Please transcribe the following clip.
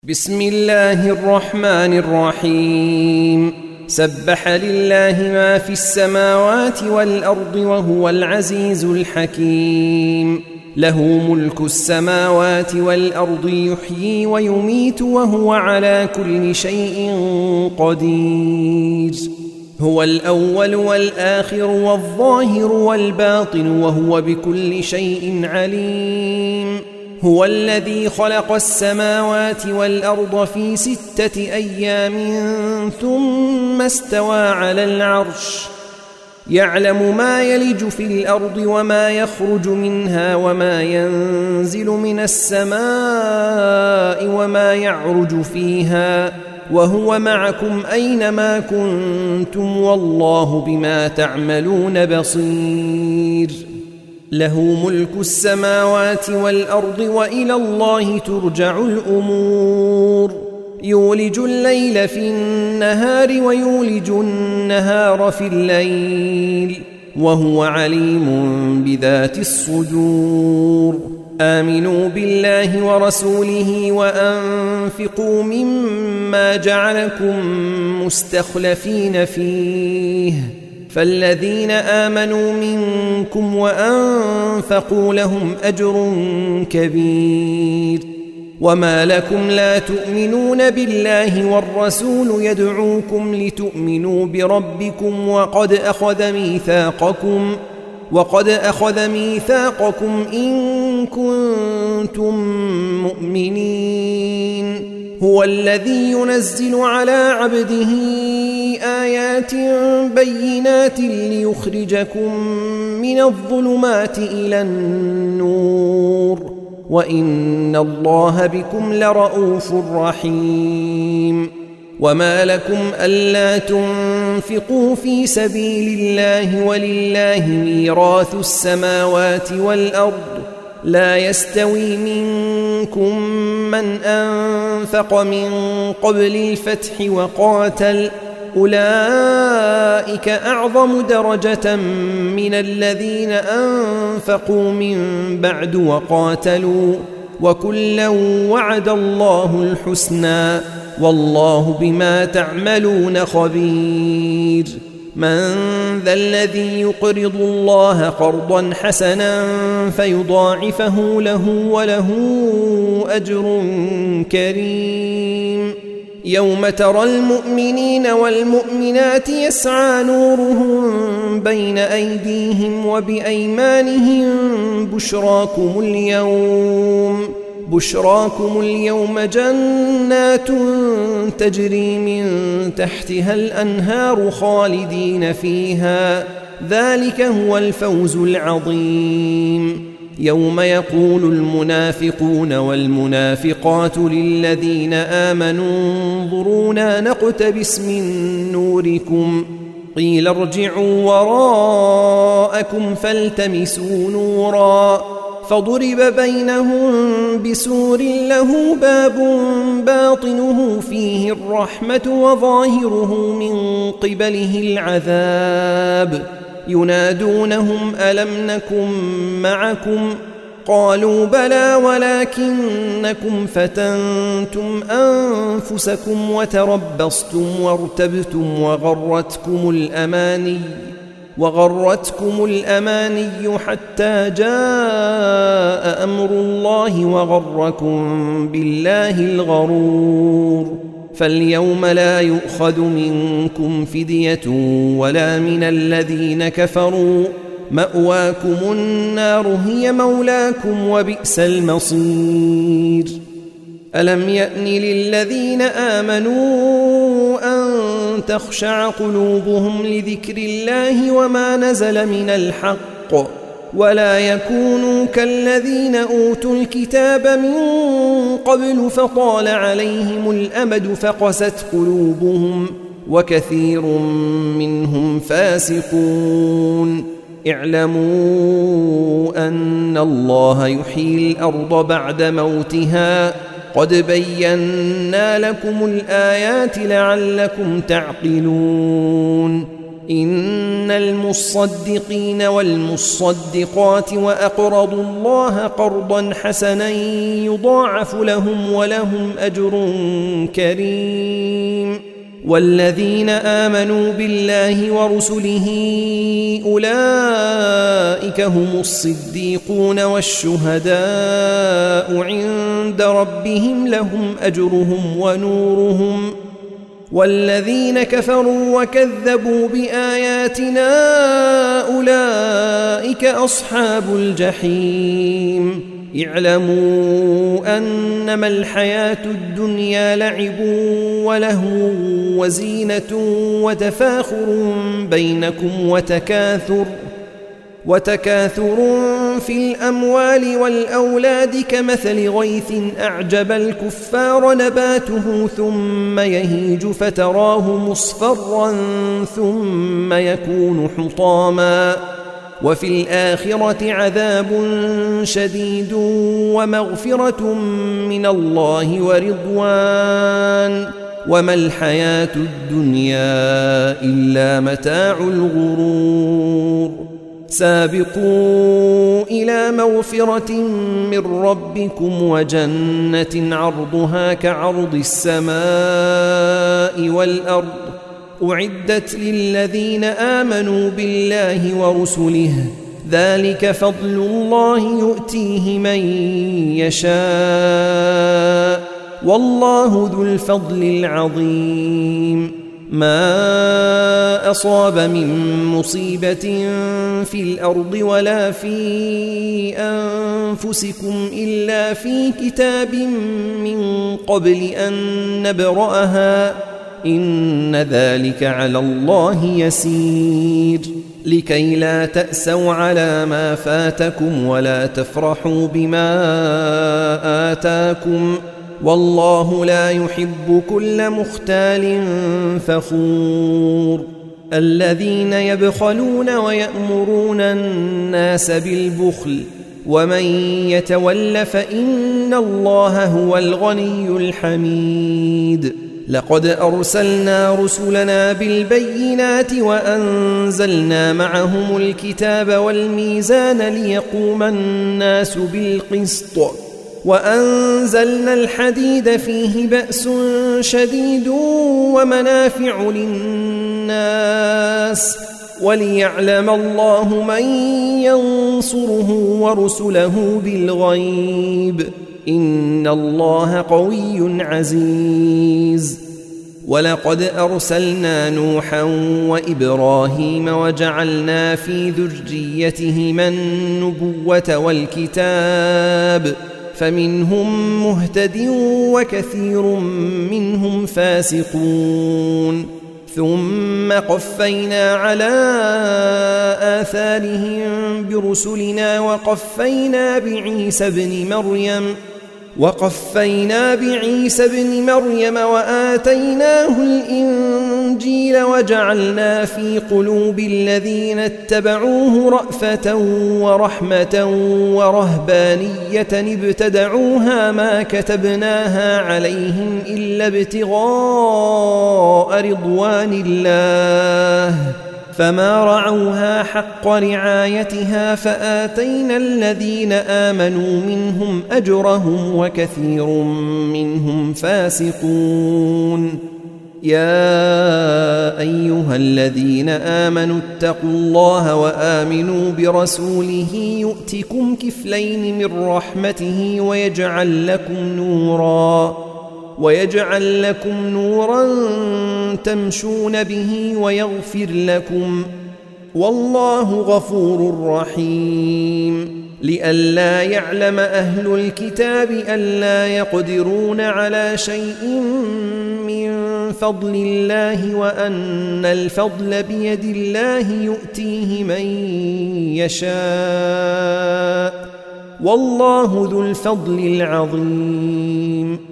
بسم الله الرحمن الرحيم. سبح لله ما في السماوات والأرض وهو العزيز الحكيم. له ملك السماوات والأرض يحيي ويميت وهو على كل شيء قدير. هو الأول والآخر والظاهر والباطن وهو بكل شيء عليم. هو الذي خلق السماوات والأرض في 6 أيام ثم استوى على العرش. يعلم ما يلج في الأرض وما يخرج منها وما ينزل من السماء وما يعرج فيها وهو معكم أينما كنتم والله بما تعملون بصير. له ملك السماوات والأرض وإلى الله ترجع الأمور. يولج الليل في النهار ويولج النهار في الليل وهو عليم بذات الصدور. آمنوا بالله ورسوله وأنفقوا مما جعلكم مستخلفين فيه فالذين آمنوا منكم وأنفقوا لهم أجر كبير. وما لكم لا تؤمنون بالله والرسول يدعوكم لتؤمنوا بربكم وقد أخذ ميثاقكم إن كنتم مؤمنين. هو الذي ينزل على عبده آيات بينات ليخرجكم من الظلمات إلى النور وإن الله بكم لرؤوف رحيم. وما لكم ألا تنفقوا في سبيل الله ولله ميراث السماوات والأرض لا يستوي منكم من أنفق من قبل الفتح وقاتل أولئك أعظم درجة من الذين أنفقوا من بعد وقاتلوا وكلا وعد الله الحسنى والله بما تعملون خبير. من ذا الذي يقرض الله قرضا حسنا فيضاعفه له وله أجر كريم. يوم ترى المؤمنين والمؤمنات يسعى نورهم بين أيديهم وبأيمانهم بشراكم اليوم جنات تجري من تحتها الأنهار خالدين فيها ذلك هو الفوز العظيم. يوم يقول المنافقون والمنافقات للذين آمنوا انظرونا نقتبس من نوركم قيل ارجعوا وراءكم فالتمسوا نورا فضرب بينهم بسور له باب باطنه فيه الرحمة وظاهره من قبله العذاب. ينادونهم ألم نكن معكم قالوا بلى ولكنكم فتنتم أنفسكم وتربصتم وارتبتم وغرتكم الأماني حتى جاء أمر الله وغركم بالله الغرور. فاليوم لا يؤخذ منكم فدية ولا من الذين كفروا مأواكم النار هي مولاكم وبئس المصير. ألم يأن للذين آمنوا أن تخشع قلوبهم لذكر الله وما نزل من الحق ولا يكونوا كالذين أوتوا الكتاب من قبل فطال عليهم الأمد فقست قلوبهم وكثير منهم فاسقون. اعلموا أن الله يحيي الأرض بعد موتها قد بينا لكم الآيات لعلكم تعقلون. إن المصدقين والمصدقات وأقرضوا الله قرضا حسنا يضاعف لهم ولهم أجر كريم. والذين آمنوا بالله ورسله أولئك هم الصديقون والشهداء عند ربهم لهم أجرهم ونورهم. والذين كفروا وكذبوا بآياتنا أولئك أصحاب الجحيم. اعلموا أنما الحياة الدنيا لعب ولهو وزينة وتفاخر بينكم وتكاثر في الأموال والأولاد كمثل غيث أعجب الكفار نباته ثم يهيج فتراه مصفرا ثم يكون حطاما وفي الآخرة عذاب شديد ومغفرة من الله ورضوان وما الحياة الدنيا إلا متاع الغرور. سابقوا إلى مغفرة من ربكم وجنة عرضها كعرض السماء والأرض أعدت للذين آمنوا بالله ورسله ذلك فضل الله يؤتيه من يشاء والله ذو الفضل العظيم. ما أصاب من مصيبة في الأرض ولا في أنفسكم إلا في كتاب من قبل أن نبرأها إن ذلك على الله يسير. لكي لا تأسوا على ما فاتكم ولا تفرحوا بما آتاكم والله لا يحب كل مختال فخور. الذين يبخلون ويأمرون الناس بالبخل ومن يتول فإن الله هو الغني الحميد. لقد أرسلنا رسلنا بالبينات وأنزلنا معهم الكتاب والميزان ليقوم الناس بالقسط وأنزلنا الحديد فيه بأس شديد ومنافع للناس وليعلم الله من ينصره ورسله بالغيب إن الله قوي عزيز. ولقد أرسلنا نوحا وإبراهيم وجعلنا في ذريتهما النبوة والكتاب فمنهم مهتد وكثير منهم فاسقون. ثم قفينا على آثارهم برسلنا وقفينا بعيسى بن مريم وآتيناه الإنجيل وجعلنا في قلوب الذين اتبعوه رأفة ورحمة ورهبانية ابتدعوها ما كتبناها عليهم إلا ابتغاء رضوان الله فما رعوها حق رعايتها فآتينا الذين آمنوا منهم أجرهم وكثير منهم فاسقون. يا أيها الذين آمنوا اتقوا الله وآمنوا برسوله يؤتكم كفلين من رحمته ويجعل لكم نورا تمشون به ويغفر لكم والله غفور رحيم. لئلا يعلم أهل الكتاب ألا يقدرون على شيء من فضل الله وأن الفضل بيد الله يؤتيه من يشاء والله ذو الفضل العظيم.